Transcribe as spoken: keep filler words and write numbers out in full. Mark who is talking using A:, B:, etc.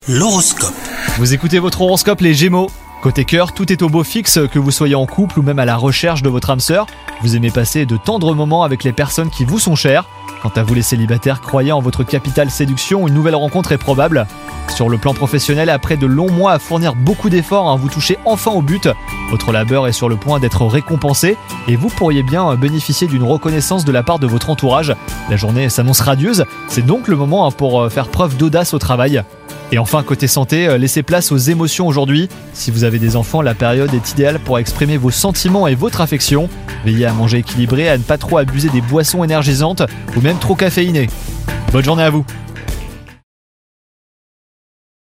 A: L'horoscope.
B: Vous écoutez votre horoscope les Gémeaux. Côté cœur, tout est au beau fixe, que vous soyez en couple ou même à la recherche de votre âme sœur. Vous aimez passer de tendres moments avec les personnes qui vous sont chères. Quant à vous les célibataires, croyez en votre capitale séduction, une nouvelle rencontre est probable. Sur le plan professionnel, après de longs mois à fournir beaucoup d'efforts, hein, vous touchez enfin au but. Votre labeur est sur le point d'être récompensé et vous pourriez bien bénéficier d'une reconnaissance de la part de votre entourage. La journée s'annonce radieuse, c'est donc le moment hein, pour faire preuve d'audace au travail. Et enfin, côté santé, laissez place aux émotions aujourd'hui. Si vous avez des enfants, la période est idéale pour exprimer vos sentiments et votre affection. Veillez à manger équilibré, à ne pas trop abuser des boissons énergisantes ou même trop caféinées. Bonne journée à vous!